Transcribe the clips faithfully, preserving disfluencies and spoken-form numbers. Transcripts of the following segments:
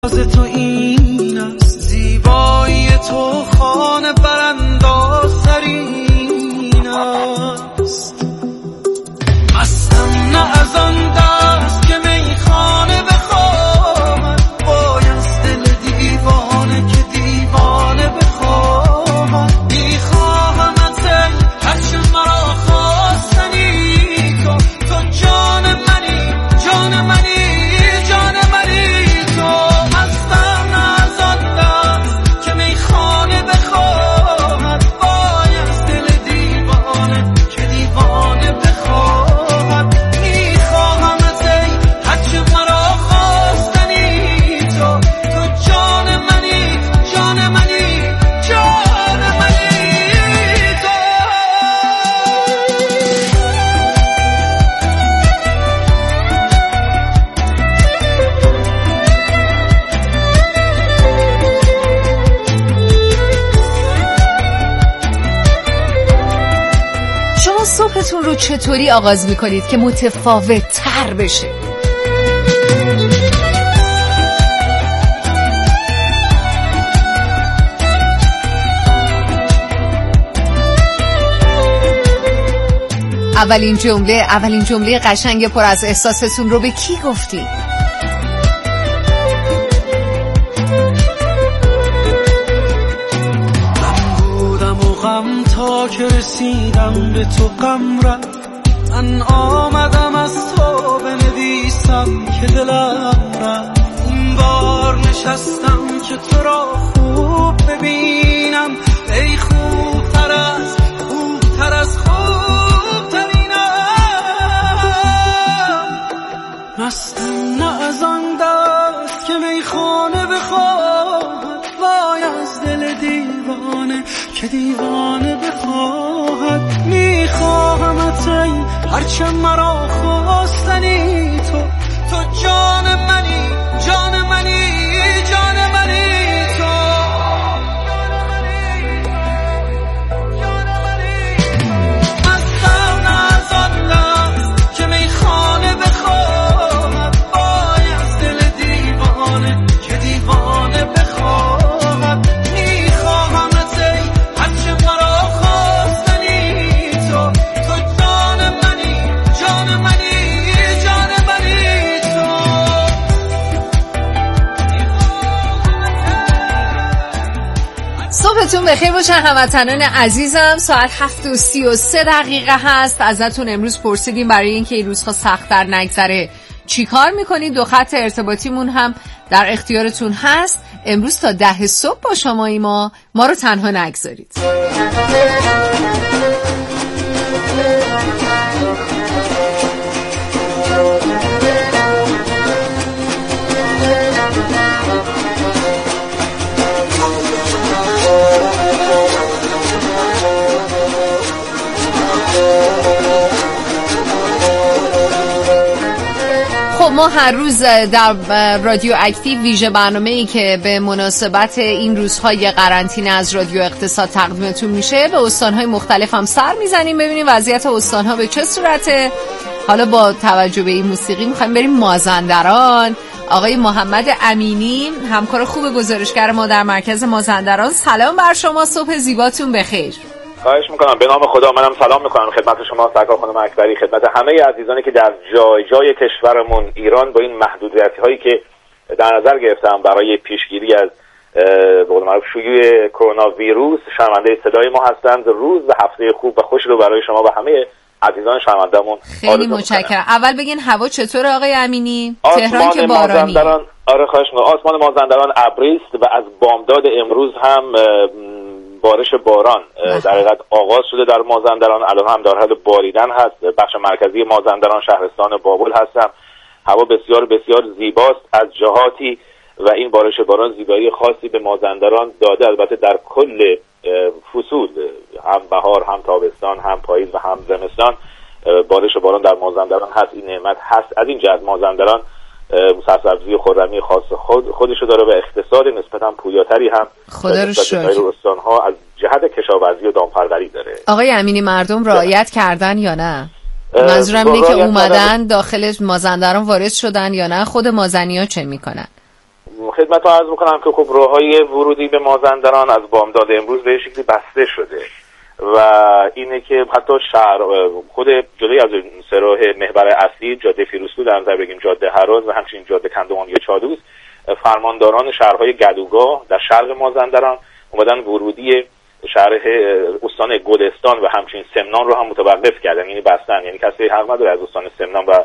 تو این است زیبایی تو خانه برانداز ترین است. مستم نه از آن دست که میخانه بخواهد، بایست دل دیوانه که دیوانه بخواهد. میخواهمت ای هرچه مرا خواستنی، تو تو جان منی جان منی جان منی. صبحتون رو چطوری آغاز میکنید که متفاوت تر بشه؟ اولین جمله اولین جمله قشنگ پر از احساستون رو به کی گفتی؟ تا که رسیدم به تو غم رفت، من آمدم از تو بنویسم که دلم رفت. این بار نشستم که تو را خوب ببینم، ای خوبتر از خوبتر از خوبترینم. مستم نه از آن دست که میخانه بخواهد، وای از دل دیوانه که دیوانه بخواهد. میخواهمت ای هرچه مرا خواستنی، تو تو جان منی جان منی جان منی. تو مستم از آن دست که میخانه بخواهد، وای از دل دیوانه که دیوانه بخواهد. صبحتون بخیر باشه هموطنان عزیزم. ساعت هفت و سی و سه دقیقه هست. ازتون امروز پرسیدیم برای اینکه این روزها سخت‌تر نگذره چی کار میکنید؟ دو خط ارتباطیمون هم در اختیارتون هست. امروز تا ده صبح با شمایی ما ما رو تنها نگذارید. ما هر روز در رادیو اکتیو ویژه برنامه‌ای که به مناسبت این روزهای قرنطینه از رادیو اقتصاد تقدیمتون میشه به استان‌های مختلف هم سر میزنیم، ببینیم وضعیت استان‌ها به چه صورته. حالا با توجه به این موسیقی می‌خوایم بریم مازندران. آقای محمد امینی همکار خوب گزارشگر ما در مرکز مازندران، سلام بر شما، صبح زیباتون بخیر. خواهش میکنم. به نام خدا منم سلام میکنم خدمت شما سرکار خانم اکبری، خدمت همه عزیزانی که در جای جای کشورمون ایران با این محدودیتی هایی که در نظر گرفتم برای پیشگیری از به قول معروف شیوع کرونا ویروس شرمنده صدای ما هستند. روز و هفته خوب و خوش رو برای شما و همه عزیزان شرمنده‌مون خیلی متشکرم. اول بگین هوا چطوره آقای امینی؟ تهران که بارانی. آره خواهش میکنم. آسمان مازندران ابری است و از بامداد امروز هم بارش باران در حقیقت آغاز شده در مازندران. الان هم در حال باریدن هست. بخش مرکزی مازندران شهرستان بابل هستم. هوا بسیار بسیار زیباست از جهاتی و این بارش باران زیبایی خاصی به مازندران داده. البته در کل فصول هم بهار هم تابستان هم پاییز و هم زمستان بارش باران در مازندران هست. این نعمت هست. از این جهت مازندران سرسبزی و خرمی خاص خود خودشو داره و اقتصاد نسبتاً پویاتری هم خدا رو شکر استان‌ها از جهت کشاورزی و دامپروری داره. آقای امینی مردم رعایت کردن یا نه؟ منظورم اینه که اومدن داخل مازندران وارد شدن یا نه؟ خود مازنی‌ها چه میکنن؟ خدمت رو عرض میکنم که خب راههای ورودی به مازندران از بامداد امروز به شکلی بسته شده و اینه که حتی شهر خود جلوی از سه راه محور اصلی جاده فیروزکوه در نظر بگیم جاده هراز و همچنین جاده کندوان یا چادوس، فرمانداران شهرهای گدوگاه در شرق مازندران اومدن ورودی شهر استان گلستان و همچنین سمنان رو هم متوقف کردن، یعنی بستن، یعنی کسی حق نداره از استان سمنان و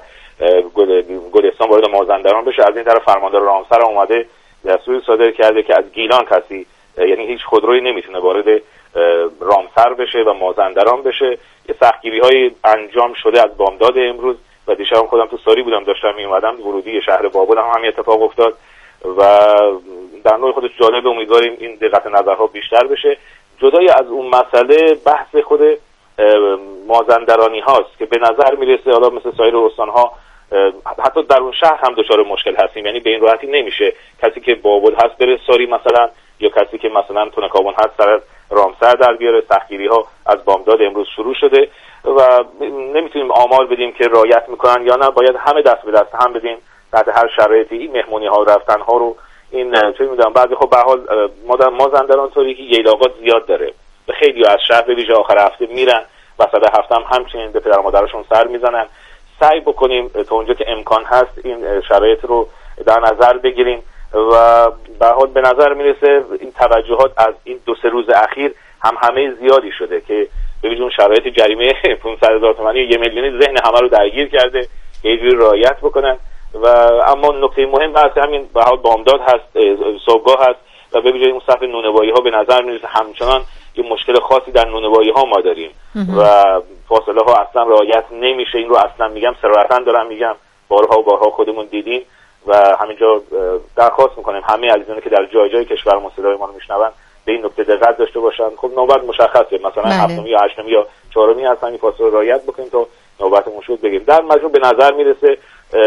گلستان وارد مازندران بشه. از این طرف فرماندار رامسر اومده دستور صادر کرده که از گیلان کسی، یعنی هیچ خودرویی نمیتونه وارد رامسر بشه و مازندران بشه. یه سختگیری های انجام شده از بامداد امروز و دیشب خودم تو ساری بودم داشتم می اومدم، ورودی شهر بابل هم همین اتفاق افتاد و در نوع خودش جالب، امیدواریم این دقت نظرها بیشتر بشه. جدای از اون مسئله بحث خود مازندرانی هاست که به نظر میرسه حالا مثل سایر استانها حتی در اون شهر هم دچار مشکل هستیم، یعنی به این راحتی نمیشه کسی که بابل هست بره ساری مثلا، یا کسی که مثلا تونکابون هست سر رامسر در بیاره. سختگیری ها از بامداد امروز شروع شده و نمیتونیم آمار بدیم که رعایت میکنن یا نه، باید همه دست به دست هم بدیم تحت هر شرایطی. این مهمونی ها رفتن ها رو این چه میدونم بعضی خب به هر حال مازندران طوری که ییلاقات زیاد داره و خیلی از شهر به ویژه آخر هفته میرن، وسط هفته هم همچنین به پدر مادرشون سر میزنن. سعی بکنیم تا اونجا که امکان هست این شرایط رو در نظر بگیریم و به هر حال به نظر میرسه این توجهات از این دو سه روز اخیر هم همه زیادی شده که به ویژه اون شرایط جریمه پانصد هزار تومانی یک میلیونی ذهن همه رو درگیر کرده که یه جوری رعایت بکنن. و اما نکته مهم بحث همین به حال بامداد هست، صبحگاه هست و به ویژه اون صف نونوایی ها به نظر میرسه همچنان یه مشکل خاصی در نونوایی ها ما داریم و فاصله ها اصلا رعایت نمیشه. این رو اصلا میگم صراحتا دارم میگم، بارها و بارها خودمون دیدیم و همینجا درخواست میکنیم همه عزیزانی که در جای جای کشور ما صدای ما رو میشنون به این نکته دقت داشته باشن. خب نوبت مشخصه، مثلا هفتمی یا هشتمی یا چهارمی هستن، این فاصله رعایت بکنیم تا نوبتمون شد بگیم. در مجموع به نظر میرسه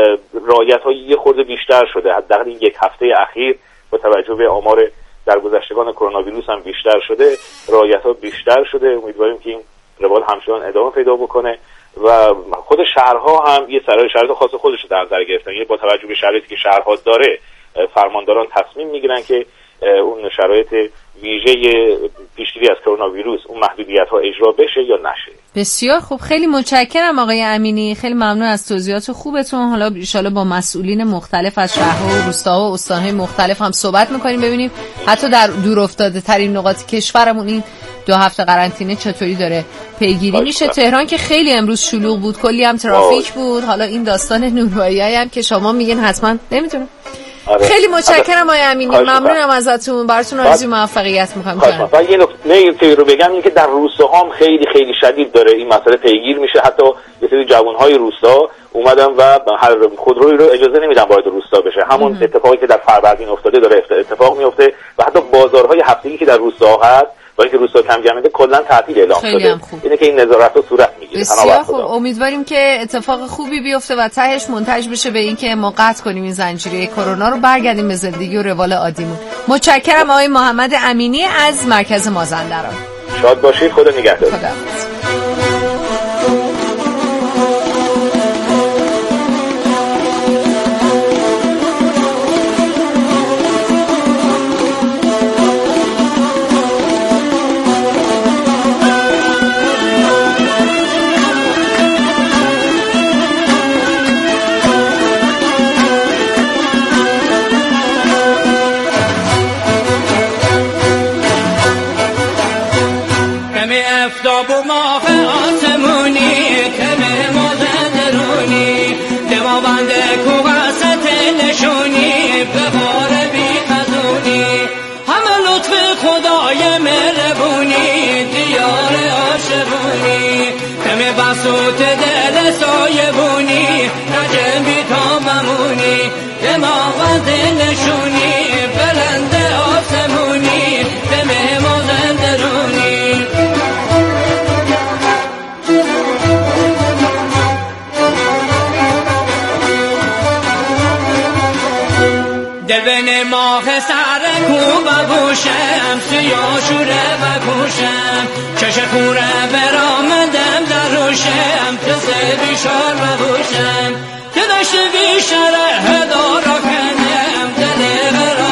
رعایت های یه خورده بیشتر شده، حداقل این یک هفته اخیر با توجه به آمار در گذشتگان کرونا ویروس هم بیشتر شده، رعایت ها بیشتر شده. امیدواریم که این روال همچنان ادامه پیدا بکنه و خود شهرها هم یه شرایط خاص خودش رو در نظر گرفتن، یعنی با توجه به شرایطی که شهرها داره فرمانداران تصمیم میگیرن که اون شرایط ویژه پیشگیری از کرونا ویروس اون محدودیت ها اجرا بشه یا نشه. بسیار خوب، خیلی متشکرم آقای امینی، خیلی ممنون از توضیحات خوبتون. حالا ان شاءالله با مسئولین مختلف از شهرها و روستاها و استانهای مختلف هم صحبت میکنیم، ببینیم حتی در دور افتاده ترین نقاط کشورمون این دو هفته قرنطینه چطوری داره پیگیری میشه. تهران که خیلی امروز شلوغ بود، کلی هم ترافیک بود. حالا این داستان نونوایی هم که شما میگین حتما نمیدونم. آره. خیلی متشکرم آقای امینی، ممنونم ازتون، براتون آرزوی موفقیت می‌کنم. و یه نکته رو بگم این که در روستاها هم خیلی خیلی شدید داره این مسئله پیگیر میشه. حتی یه سری جوان‌های روستا اومدن و هر خودرویی رو اجازه نمیدن وارد روستا بشه. همون ام. اتفاقی که در فروردین افتاده داره اتفاق میفته و حتی بازارهای هفتگی که در روستاها هست با اینکه روستا کم جمعیت کلا تعطیل اعلام شده. اینه که این نظارت‌ها صورت میگیره. بسیار خوب، امیدواریم که اتفاق خوبی بیفته و تهش منتج بشه به اینکه ما قطع کنیم این زنجیره کرونا رو، برگردیم به زندگی و روال عادیمون. متشکرم آقای محمد امینی از مرکز مازندران. شاد باشید، خدا نگهدار. خدا افتاب و ماه آسمونی کمه مازندرونی دماوند کوغست نشونی به بار بی خزونی همه لطف خدای مهربونی دیار عاشقونی کمه بسوط دل سایبونی نجمی تا ممونی دماوند نشونی بلند آسمونی کمه مازندرونی دلبن ماه سر کو ببوشم سیاه شوره بکوشم چش خوره برامدم در روشم تزه بیشار ببوشم که دشت بیشاره هدارا کنم دل غرام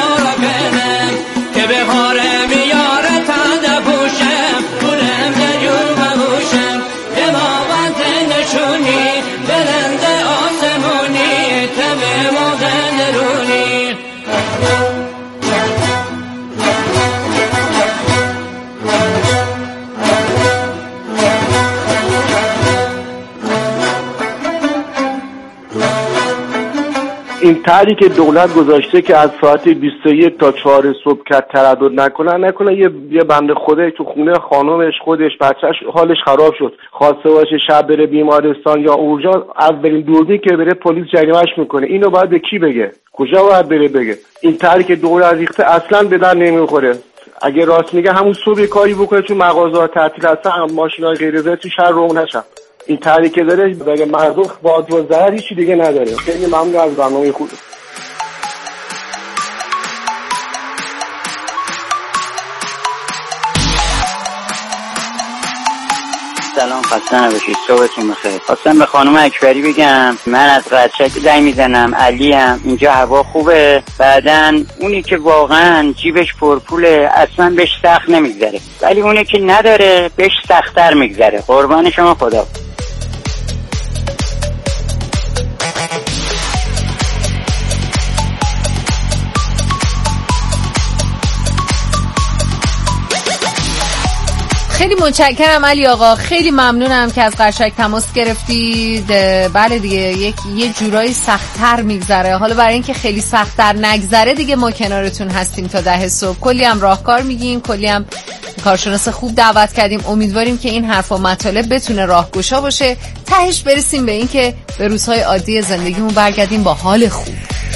طرحی که دولت گذاشته که از ساعت بیست و یک تا چهار صبح که تردد نکنن نکنن یه یه بنده خدایی تو خونه خانومش خودش بچهش حالش خراب شد خواسته باشه شب بره بیمارستان یا اورژانس اولین دوربین که بره پلیس جریمه‌اش میکنه. اینو باید به کی بگه؟ کجا باید بره بگه؟ این طرحی که دولت ریخته اصلا به در نمیخوره. اگه راست میگه همون صبح کاری بکنه تو مغازه‌ها تعطیل هستن ماشینای غیر ضد تو شهر رو نشن. این طرحی که داره برای مردم با ضرر هیچی دیگه نداره. خیلی ممنون از برنامه خوب. سلام، خسته نباشید، صبحتون بخیر. خواستم به خانم اکبری بگم من از قدشک زنگ میزنم، علیم، اینجا هوا خوبه، بعدن اونی که واقعا جیبش پرپوله اصلا بهش سخت نمیگذره، ولی اونی که نداره بهش سخت‌تر میگذره. قربان شما، خدا. خیلی متشکرم علی آقا، خیلی ممنونم که از قشنگ تماس گرفتید. بله دیگه یک یه جورایی سخت‌تر میگذره. حالا برای اینکه خیلی سخت‌تر نگذره دیگه ما کنارتون هستیم تا ده صبح. کلی هم راهکار میگیم، کلی هم کارشناس خوب دعوت کردیم. امیدواریم که این حرف و مطالب بتونه راهگشا باشه، تهش برسیم به این که به روزهای عادی زندگیمون برگردیم با حال خوب.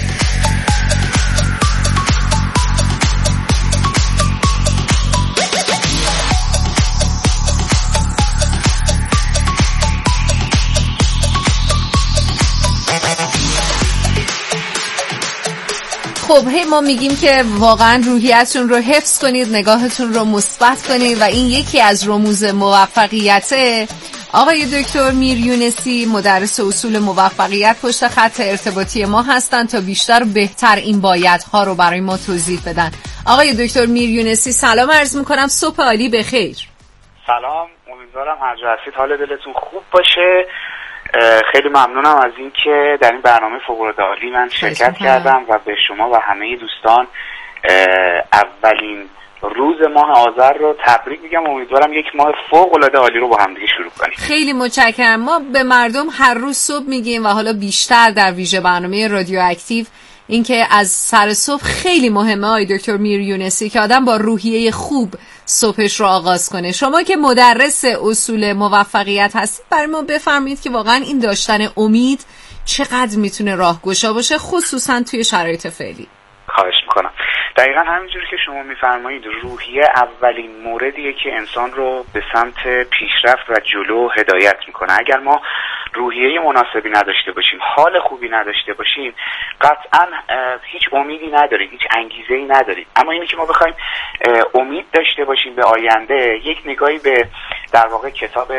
خب هی ما میگیم که واقعا روحیتون رو حفظ کنید، نگاهتون رو مثبت کنید و این یکی از رموز موفقیته. آقای دکتر میر یونسی مدرس اصول موفقیت پشت خط ارتباطی ما هستن تا بیشتر و بهتر این بایدها رو برای ما توضیح بدن. آقای دکتر میر یونسی سلام عرض میکنم، صبح عالی بخیر. سلام، امیدوارم هر جا هستید حال دلتون خوب باشه. خیلی ممنونم از این که در این برنامه فوق‌العاده عالی من شرکت کردم و به شما و همه دوستان اولین روز ماه آذر رو تبریک میگم. امیدوارم یک ماه فوق‌العاده عالی رو با هم دیگه شروع کنیم. خیلی متشکرم. ما به مردم هر روز صبح میگیم و حالا بیشتر در ویژه برنامه رادیو اکتیو این که از سر صبح خیلی مهمه آقای دکتر میر یونسی که آدم با روحیه خوب صبحش رو آغاز کنه. شما که مدرس اصول موفقیت هستید برای ما بفرمایید که واقعا این داشتن امید چقدر میتونه راهگشا باشه، خصوصا توی شرایط فعلی. خواهش میکنم. دقیقا همینجوری که شما میفرمایید روحیه اولین موردیه که انسان رو به سمت پیشرفت و جلو هدایت میکنه. اگر ما روحیه مناسبی نداشته باشیم، حال خوبی نداشته باشیم، قطعا هیچ امیدی نداریم، هیچ انگیزه‌ای نداریم. اما اینی که ما بخوایم امید داشته باشیم به آینده، یک نگاهی به در واقع کتاب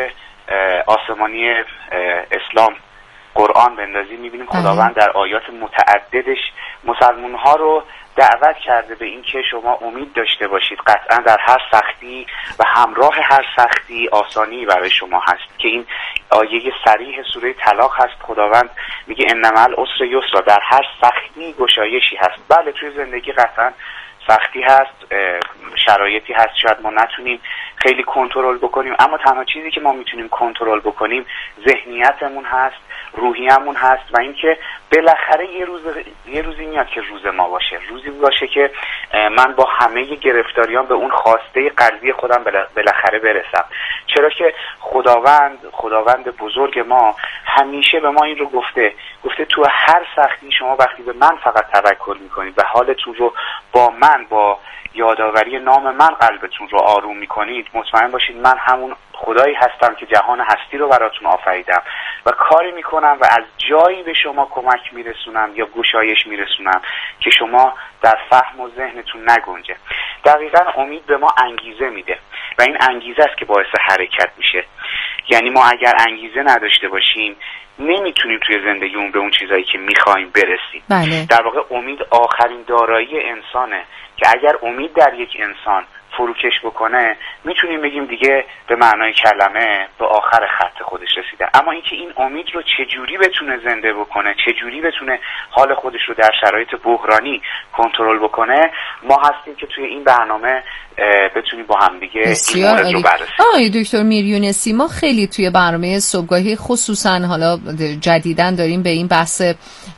آسمانی اسلام قرآن بندازیم، میبینیم خداوند در آیات متعددش مسلمان‌ها رو دعوت کرده به این که شما امید داشته باشید. قطعا در هر سختی و همراه هر سختی آسانی برای شما هست که این آیه صریح سوره طلاق هست. خداوند میگه انما العسر یسرا، در هر سختی گشایشی هست. بله توی زندگی قطعا سختی هست، شرایطی هست شاید ما نتونیم خیلی کنترل بکنیم، اما تنها چیزی که ما میتونیم کنترل بکنیم ذهنیتمون هست، روحیه‌مون هست و اینکه بالاخره یه روز یه روزی میاد که روز ما باشه، روزی باشه که من با همه گرفتاریام به اون خواسته قلبی خودم بالاخره برسم. چرا که خداوند خداوند بزرگ ما همیشه به ما این رو گفته گفته تو هر سختی شما وقتی به من فقط توکل میکنید و حالتون رو با من با یادآوری نام من قلبتون رو آروم میکنید، مطمئن باشید من همون خدایی هستم که جهان هستی رو براتون آفریدم و کاری میکنم و از جایی به شما کمک میرسونم یا گشایش میرسونم که شما در فهم و ذهنتون نگنجه. دقیقاً امید به ما انگیزه میده و این انگیزه است که باعث حرکت میشه. یعنی ما اگر انگیزه نداشته باشیم نمیتونیم توی زندگیمون به اون چیزایی که میخوایم برسیم. بله. در واقع امید آخرین دارایی انسانه که اگر امید در یک انسان فروکش بکنه میتونیم بگیم دیگه به معنای کلمه به آخر خط خودش رسیده. اما اینکه این امید رو چجوری بتونه زنده بکنه، چجوری بتونه حال خودش رو در شرایط بحرانی کنترل بکنه، ما هستیم که توی این برنامه بتونیم با هم دیگه این مورد رو بررسیم. آقای دکتر میر یونسی، ما خیلی توی برنامه صبحگاهی خصوصا حالا جدیداً داریم به این بحث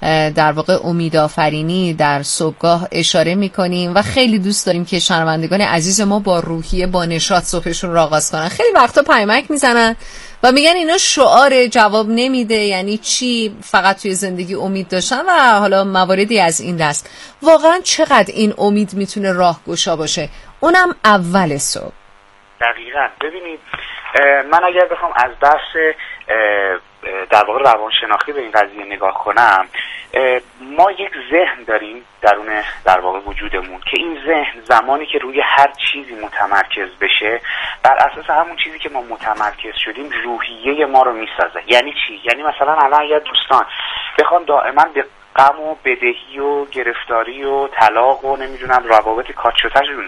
در واقع امیدآفرینی در صبحگاه اشاره میکنیم و خیلی دوست داریم که شنوندگان عزیز ما با روحیه با نشاط صبحشون را آغاز کنن. خیلی وقتا پیامک میزنن و میگن اینا شعار، جواب نمیده، یعنی چی، فقط توی زندگی امید داشتن و حالا مواردی از این دست. واقعا چقدر این امید میتونه راهگشا باشه، اونم اول صبح. دقیقاً. ببینید من اگر بخوام از بحث در واقع روانشناختی به این قضیه نگاه کنم، ما یک ذهن داریم درون در واقع وجودمون که این ذهن زمانی که روی هر چیزی متمرکز بشه، بر اساس همون چیزی که ما متمرکز شدیم روحیه ما رو میسازه. یعنی چی؟ یعنی مثلا الان اگر دوستان بخوان دائما به غم و بدهی و گرفتاری و طلاق و نمیدونم روابط کاتشوتشون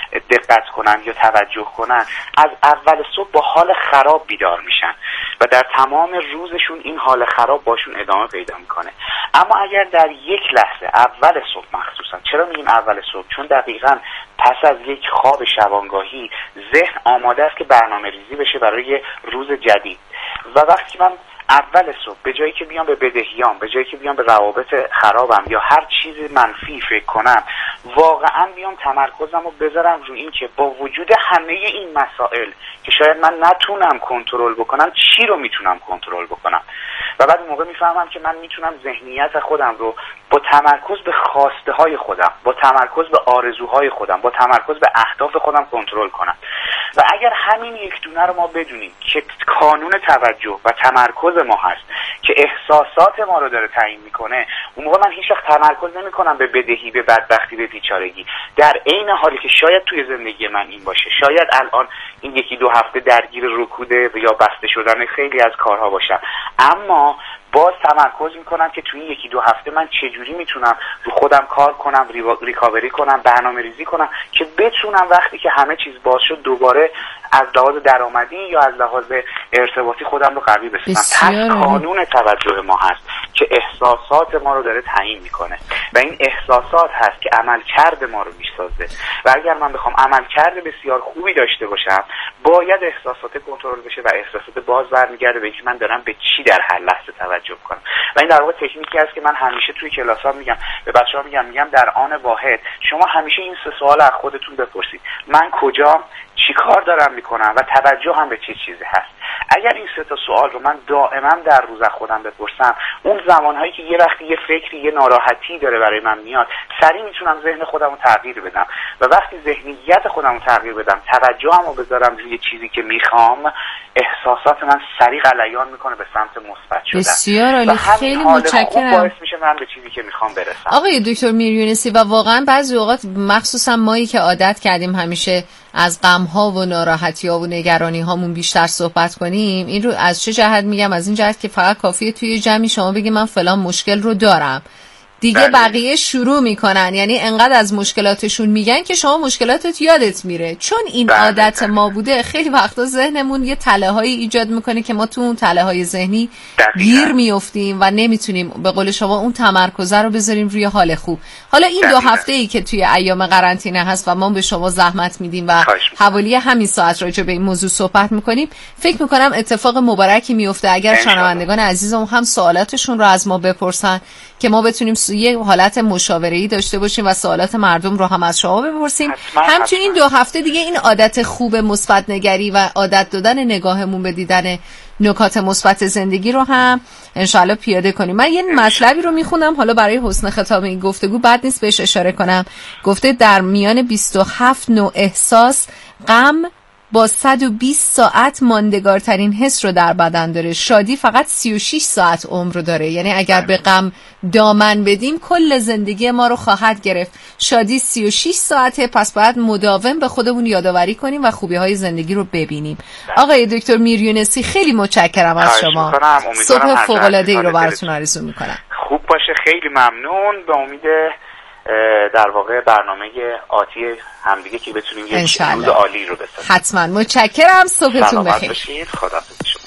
دقت کنن یا توجه کنن، از اول صبح با حال خراب بیدار میشن و در تمام روزشون این حال خراب باشون ادامه پیدا میکنه. اما اگر در یک لحظه اول صبح مخصوصا، چرا میگیم اول صبح؟ چون دقیقاً پس از یک خواب شبانگاهی ذهن آماده است که برنامه ریزی بشه برای روز جدید و وقتی من اول صبح به جایی که بیام به بدهیام، به جایی که بیام به روابط خرابم یا هر چیز منفی فکر کنم، واقعا بیام تمرکزم رو بذارم روی این که با وجود همه این مسائل که شاید من نتونم کنترل بکنم، چی رو میتونم کنترل بکنم و بعد موقع میفهمم که من میتونم ذهنیت خودم رو با تمرکز به خواسته های خودم، با تمرکز به آرزوهای خودم، با تمرکز به اهداف خودم کنترل کنم. و اگر همین یک دونه رو ما بدونیم که کانون توجه و تمرکز ما هست که احساسات ما رو داره تعیین میکنه، اون موقع من هیچ وقت تمرکز نمیکنم به بدهی، به بدبختی، به بیچارگی، در عین حالی که شاید توی زندگی من این باشه، شاید الان این یکی دو هفته درگیر رکوده یا بسته شدن خیلی از کارها باشم، اما باز تمرکز میکنم که توی یکی دو هفته من چجوری میتونم رو خودم کار کنم، ریکاوری کنم، برنامه ریزی کنم که بتونم وقتی که همه چیز باز شد دوباره از لحاظ درآمدی یا از لحاظ ارتباطی خودم رو قوی بسازم. پس قانون توجه ما هست که احساسات ما رو داره تعیین میکنه و این احساسات هست که عملکرد ما رو میسازه و اگر من بخوام عملکرد بسیار خوبی داشته باشم، باید احساسات کنترل بشه و احساسات باز برمیگرده به اینکه من دارم به چی در هر لحظه توجه کنم. و این در واقع تکنیکی است که من همیشه توی کلاس‌ها میگم، به بچه‌ها میگم میگم در آن واحد شما همیشه این سه سوال از خودتون بپرسید: من کجام، چی کار دارم میکنم و توجه هم به چه چی چیزی هست. اگر این سه تا سوال رو من دائما در روز خودم بپرسم، اون زمانهایی که یه وقتی یه فکری، یه ناراحتی داره برای من میاد، سریع میتونم ذهن خودم رو تغییر بدم و وقتی ذهنیت خودم رو تغییر بدم، توجهم رو بذارم روی چیزی که میخوام، احساسات من سریع غلیان میکنه به سمت مثبت شدن. بسیار عالی، خیلی متشکرم. باعث میشه من به چیزی که میخوام برسم. آقای دکتر میریونسی، و واقعا بعضی اوقات مخصوصا مایی که عادت کردیم همیشه از غم‌ها و ناراحتی‌ها و نگرانی‌هامون بیشتر صحبت کنیم، این رو از چه جهت میگم؟ از این جهت که فقط کافیه توی جمعی شما بگی من فلان مشکل رو دارم، دیگه بله. بقیه شروع میکنن، یعنی انقدر از مشکلاتشون میگن که شما مشکلاتت یادت میره. چون این بله. عادت ما بوده، خیلی وقتا ذهنمون یه تله‌هایی ایجاد میکنه که ما تو اون تله‌های ذهنی گیر میافتیم و نمیتونیم به قول شما اون تمرکز رو بذاریم روی حال خوب. حالا این دو هفته ای که توی ایام قرنطینه هست و ما به شما زحمت میدیم و حوالی همین ساعت راجع به این موضوع صحبت میکنیم، فکر میکنم اتفاق مبارکی میفته اگر شنوندگان عزیزم هم سوالاتشون رو از ما بپرسن که ما بتونیم یه حالت مشاوره‌ای داشته باشیم و سوالات مردم رو هم از شما بپرسیم. همچنین این دو هفته دیگه این عادت خوب مثبت نگری و عادت دادن نگاهمون به دیدن نکات مثبت زندگی رو هم انشالله پیاده کنیم. من یه مطلبی رو میخونم حالا برای حسن ختام این گفتگو، بد نیست بهش اشاره کنم. گفته در میان بیست و هفت نوع احساس، غم با صد و بیست ساعت ماندگارترین حس رو در بدن داره. شادی فقط سی و شش ساعت عمر رو داره، یعنی اگر به غم دامن بدیم کل زندگی ما رو خواهد گرفت. شادی سی و شش ساعته، پس باید مداوم به خودمون یادآوری کنیم و خوبی های زندگی رو ببینیم. آقای دکتر میریونسی خیلی متشکرم از شما. صبح فوق العاده ای رو براتون آرزو میکنم. خوب باشه، خیلی ممنون. به امید در واقع برنامه آتی همدیگه که بتونیم یه روز عالی رو بسازیم. حتما. متشکرم. صبحتون بخیر. خداحافظ شما.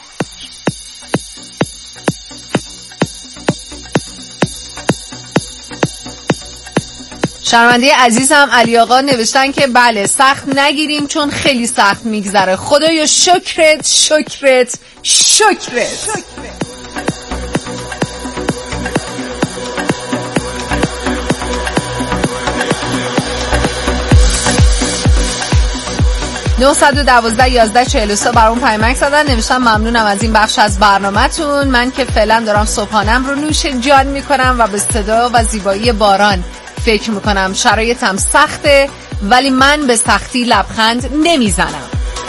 شرمنده عزیزم علی آقا نوشتن که بله سخت نگیریم چون خیلی سخت میگذره. خدایا شکرت شکرت شکرت, شکرت. نه یک دو یازده چهل و سه برام پیامک زدن، نوشتم ممنونم از این بخش از برنامه‌تون. من که فعلا دارم صبحانم رو نوش جان میکنم و به صدا و زیبایی باران فکر میکنم. شرایطم سخته ولی من به سختی لبخند نمیزنم.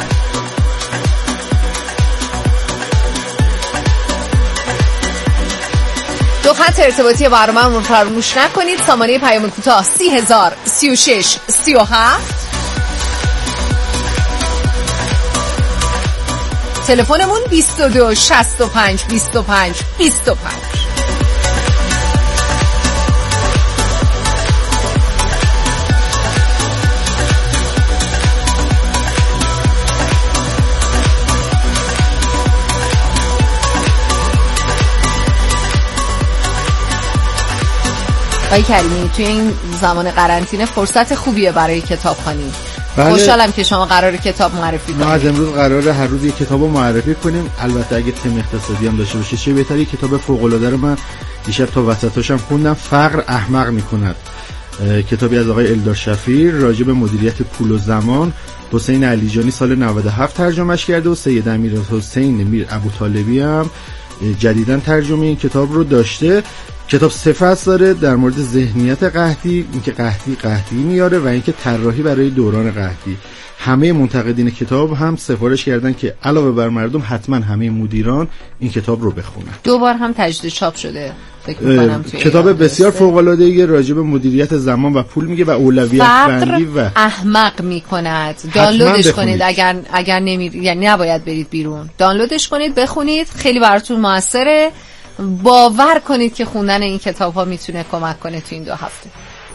دو خط ارتباطی برنامه رو فراموش نکنید. سامانه پیام کوتاه سی هزار سی و شش سی و هفت، تلفنمون بیست و دو شصت و پنج بیست و پنج بیست و پنج. آقای کریمی، توی این زمان قرنطینه فرصت خوبیه برای کتابخوانی. بله. خوشحالم که شما قراره کتاب معرفی کنید. ما از امروز قراره هر روز یک کتابو معرفی کنیم. البته اگه تم اقتصادی هم داشته باشه چه بهتره. کتاب فوق العاده رو من دیشب تا وسطش هم خوندم، فقر احمق میکند. کتابی از آقای الدار شفیر راجع به مدیریت پول و زمان. حسین علیجانی سال نود و هفت ترجمهش کرده و سید امیر حسین میر ابوطالبی هم جدیداً ترجمه این کتاب رو داشته. کتاب سه فصل داره در مورد ذهنیت قحطی، اینکه قحطی قحطی میاره و اینکه طراحی برای دوران قحطی. همه منتقدین کتاب هم سفارش کردن که علاوه بر مردم حتما همه مدیران این کتاب رو بخونن. دو بار هم تجدید چاپ شده فکر می‌کنم. کتاب بسیار فوق‌العاده‌ای راجع به مدیریت زمان و پول میگه و اولویت بندی و احمق میکند. دانلودش کنید اگر اگر نمی یعنی نباید برید بیرون. دانلودش کنید بخونید، خیلی براتون موثره. باور کنید که خوندن این کتاب ها میتونه کمک کنه تو این دو هفته.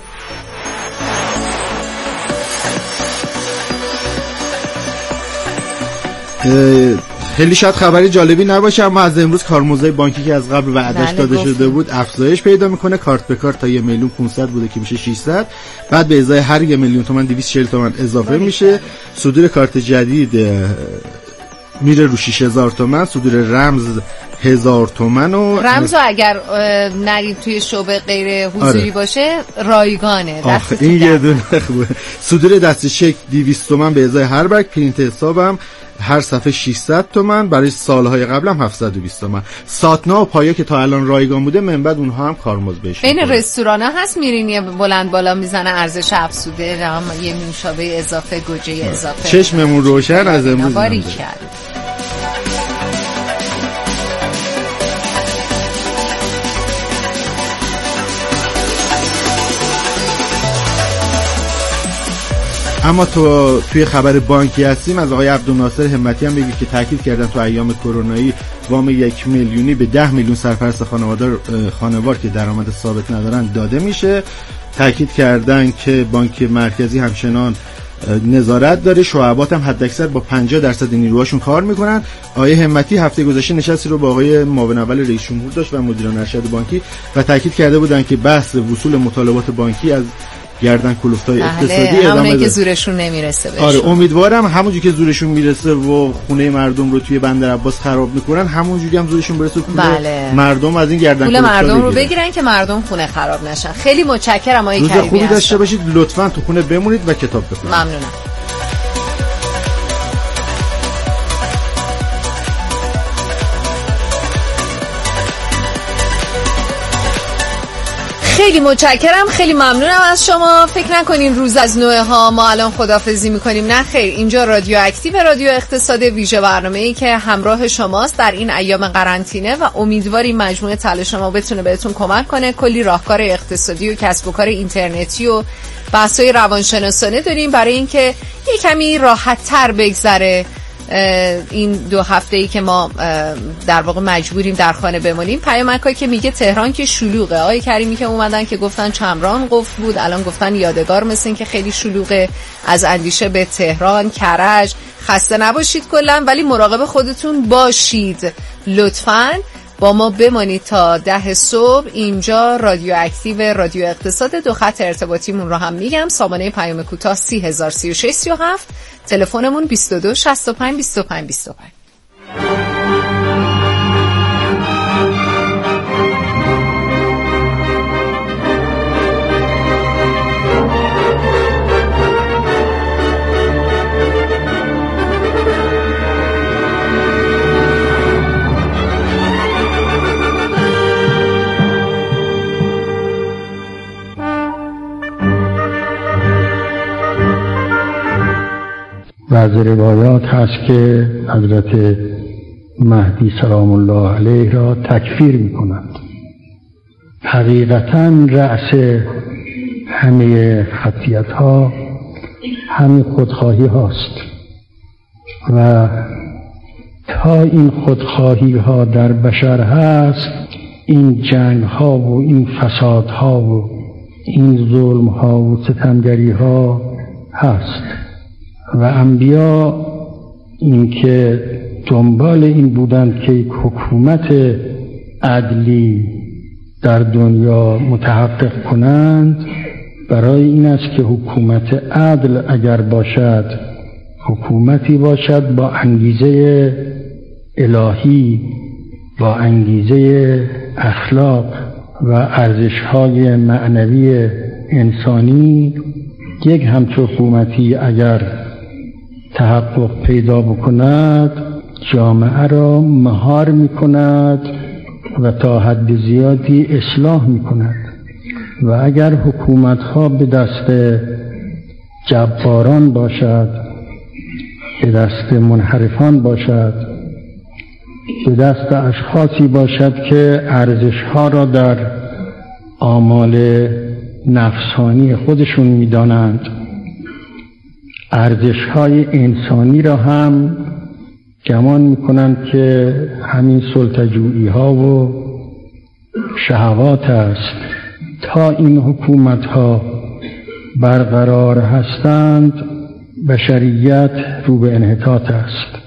خیلی شاید خبری جالبی نباشه اما از امروز کارمزد بانکی که از قبل وعدهش داده گفتیم. شده بود افزایش پیدا میکنه. کارت به کارت تا یک میلیون پانصد بوده که میشه ششصد، بعد به ازای هر یک میلیون تومان دویست و چهل تومان اضافه باید میشه. صدور کارت جدید میره رو شش هزار تومان، صدور رمز هزار تومن و رمز رو اگر نرید توی شعبه غیر حضوری آره. باشه رایگانه. آخه این یه دونه خوبه. صدور دست چک دویست تومن به ازای هر برگ. پرینت حسابم هر صفحه ششصد تومن، برای سالهای قبلم هفتصد و بیست تومن. ساتنا و پایا که تا الان رایگان بوده من بعد اونها هم کارمزد بهش این رستورانا هست میرین یه بلند بالا میزنه ارزش افزوده، رام یه نوشابه اضافه، گوجه اضافه. چشممون روشن از امروز. باری کرد. اما تو توی خبر بانکی هستیم. از آقای عبدالناصر همتی هم بگی که تاکید کردن تو ایام کرونایی وام یک میلیونی به ده میلیون سرپرست خانوادار خانوار که درآمد ثابت ندارن داده میشه. تاکید کردن که بانک مرکزی همچنان نظارت داره، شعبات هم حداکثر با پنجاه درصد نیروهاشون کار میکنن. آقای همتی هفته گذشته نشستی رو با آقای معاون اول رئیس جمهور داشت و مدیران ارشد بانکی و تاکید کرده بودن که بحث وصول مطالبات بانکی از گردن کلوفتای اقتصادی ادامه که زورشون نمیرسه بهشون. آره امیدوارم همونجوری که زورشون میرسه و خونه مردم رو توی بندر عباس خراب میکنن همونجوری هم زورشون برسه پول بله. مردم از این گردن پول مردم رو بگیرن که مردم خونه خراب نشن. خیلی متشکرم آقای کریمی. روز خوبی داشته باشید، لطفاً تو خونه بمونید و کتاب بخونید. ممنونم. خیلی متشکرم، خیلی ممنونم از شما. فکر نکنین روز از نوعه ها ما الان خداحافظی میکنیم، نه خیر. اینجا رادیو اکتیو، رادیو اقتصاد ویژه، برنامه‌ای که همراه شماست در این ایام قرنطینه و امیدواریم مجموعه تلاش ما بتونه بهتون کمک کنه. کلی راهکار اقتصادی و کسب و کار اینترنتی و بحث‌های روانشناسانه داریم برای اینکه یه کمی راحت‌تر بگذره این دو هفته‌ای که ما در واقع مجبوریم در خانه بمونیم. پیامکایی که میگه تهران که شلوغه. آقای کریمی که اومدن که گفتن چمران قفل بود، الان گفتن یادگار مثل این که خیلی شلوغه. از اندیشه به تهران، کرج. خسته نباشید کلا، ولی مراقب خودتون باشید لطفاً. با ما بمانید تا ده صبح. اینجا رادیو اکتیو، رادیو اقتصاد. دو خط ارتباطیمون رو هم میگم. سامانه پیام کوتاه سی هزار سی و شش سی و هفت، تلفنمون بیست و دو شصت و پنج بیست و پنج بیست و پنج. و از روایات هست که حضرت مهدی سلام الله علیه را تکفیر می‌کنند. حقیقتاً رأس همه خطیت‌ها همین خودخواهی هاست و تا این خودخواهی ها در بشر هست، این جنگ ها و این فساد ها و این ظلم ها و ستمگری ها هست. و انبیا این که دنبال این بودند که حکومت عدلی در دنیا متحقق کنند، برای این است که حکومت عدل اگر باشد، حکومتی باشد با انگیزه الهی، با انگیزه اخلاق و ارزش‌های معنوی انسانی، یک همچون حکومتی اگر تحقق پیدا بکند، جامعه را مهار می‌کند و تا حد زیادی اصلاح می‌کند. و اگر حکومت‌ها به دست جباران باشد، به دست منحرفان باشد، به دست اشخاصی باشد که ارزش‌ها را در آمال نفسانی خودشون می‌دانند، ارزش‌های انسانی را هم گمان می‌کنند که همین سلطه‌جویی‌ها و شهوات است. تا این حکومت‌ها برقرار هستند، بشریت رو به انحطاط است.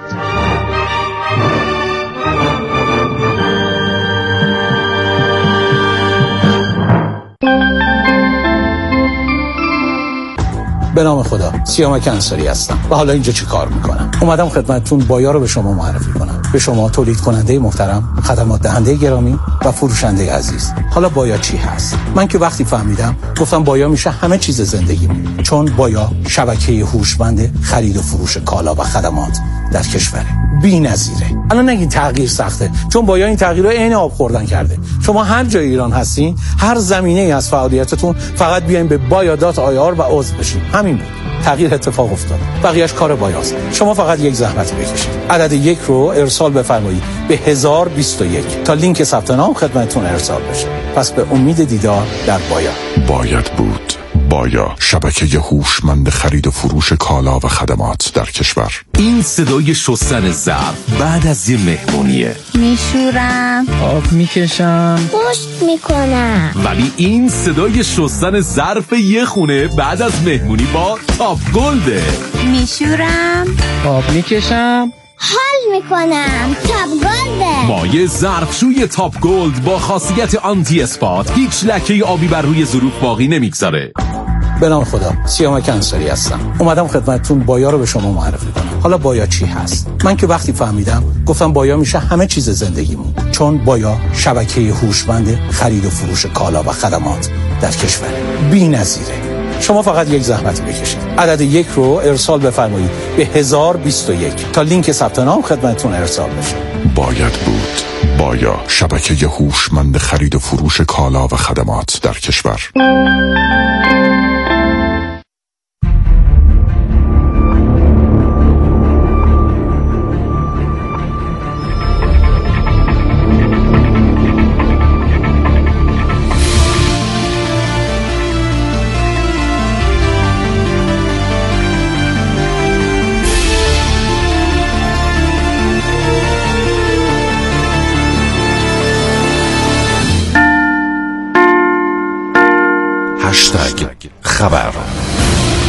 به نام خدا، سیامک انصاری هستم و حالا اینجا چی کار میکنم؟ اومدم خدمتتون بایا رو به شما معرفی کنم. به شما تولید کننده محترم، خدمات دهنده گرامی و فروشنده عزیز. حالا بایا چی هست؟ من که وقتی فهمیدم گفتم بایا میشه همه چیز زندگیمون، چون بایا شبکه هوشمند خرید و فروش کالا و خدمات در کشوره. بی‌نظیره. الان نگین تغییر سخته، چون بایا این تغییر رو عین آب خوردن کرده. شما هر جای ایران هستین، هر زمینه‌ای از فعالیتتون، فقط بیاین به بایا دات آی آر و عضو بشین. همین بود. تغییر اتفاق افتاد. بقیه‌اش کار بایاست. شما فقط یک زحمت بکشید. عدد یک رو ارسال بفرمایید به هزار و بیست و یک تا لینک ثبت نام خدمتتون ارسال بشه. پس به امید دیدار در بایا. باید بود. بایا، شبکه هوشمند خرید و فروش کالا و خدمات در کشور. این صدای شستن ظرف بعد از یه مهمونیه. میشورم، آب میکشم، پشت میکنم. ولی این صدای شستن ظرف یه خونه بعد از مهمونی با تاپ گلده. میشورم، آب میکشم، حال میکنم. تاپ گلده. مایع ظرفشوی تاپ گلد با خاصیت آنتی اسپات هیچ لکه آبی بر روی ظروف باقی نمیگذاره. به نام خدا، سیامک انصاری هستم. اومدم خدمتتون بایا رو به شما معرفی کنم. حالا بایا چی هست؟ من که وقتی فهمیدم گفتم بایا میشه همه چیز زندگیمون، چون بایا شبکه هوشمند خرید و فروش کالا و خدمات در کشوره. بی‌نظیره. شما فقط یک زحمت بکشید. عدد یک رو ارسال بفرمایید به هزار و بیست و یک تا لینک ثبت نام خدمتتون ارسال بشه. باید بود. بایا، شبکه هوشمند خرید و فروش کالا و خدمات در کشور. هشتگ خبر